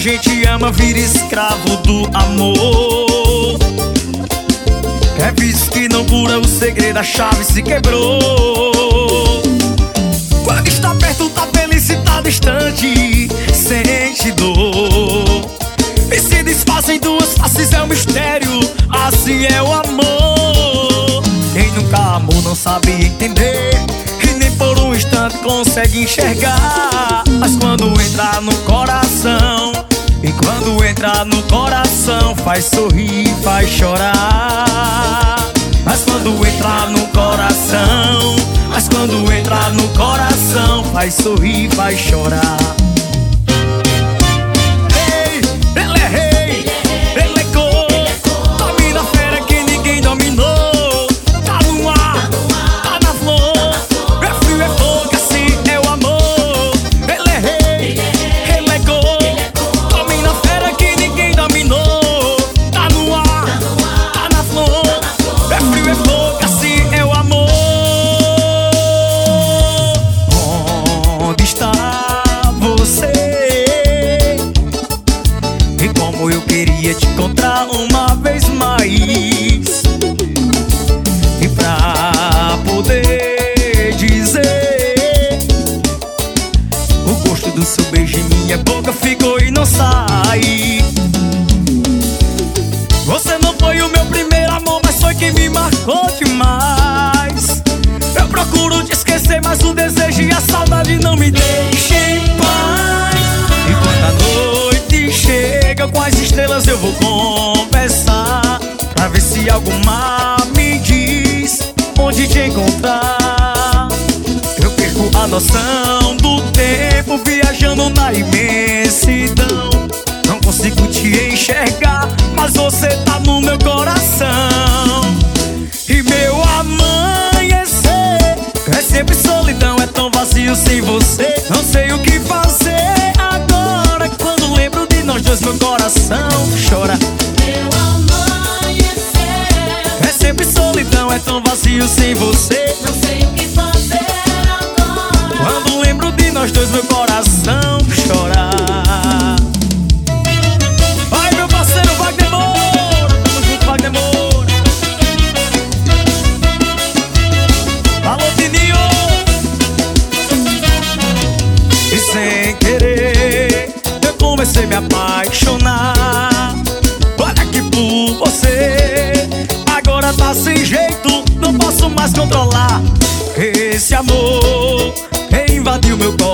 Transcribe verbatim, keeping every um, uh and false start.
gente ama vira escravo do amor. É vício que não cura, o segredo, a chave se quebrou. Quando está perto tá feliz, se tá distante sente dor. E se desfaz em duas faces, é um mistério, assim é o amor. Quem nunca amou não sabe entender, e nem por um instante consegue enxergar. Mas quando entra no coração, e quando entra no coração, faz sorrir, faz chorar. Mas quando entra no coração, mas quando entra no coração, faz sorrir, faz chorar. Ei, ele é rei, ele é cor, domina a fera que ninguém dominou. Tá no ar, tá na flor, é frio, é fogo, assim é o amor. Ele é rei, ele é cor, domina a fera que ninguém dominou. Tá no ar, tá na flor, é frio, é fogo, assim é o amor. Onde está você? E como eu queria te encontrar uma vez mais, e pra poder dizer, o gosto do seu beijo em minha boca ficou e não sai. Você não foi o meu primeiro amor, mas foi quem me marcou demais. Eu procuro te esquecer, mas o desejo e a saudade não me deixam em paz. E quando a noite chega com as estrelas, eu vou conversar, pra ver se alguma me diz onde te encontrar. Eu perco a noção do tempo, viajando na imensidão. Não consigo te enxergar, mas você tá no meu coração. E meu amanhecer é sempre solidão, é tão vazio sem você. Não sei o que fazer agora, quando lembro de nós dois meu coração chora. Meu amanhecer É sempre solidão, é tão vazio sem você. não sei o que fazer agora. Quando lembro de nós dois meu coração chora. Vai, meu parceiro Wagner Moura, tamo junto, Wagner Moura. Alô, Tininho. E sem querer eu comecei a me apaixonar. Olha que por você agora tá sem jeito, não posso mais controlar. Esse amor invadiu meu coração.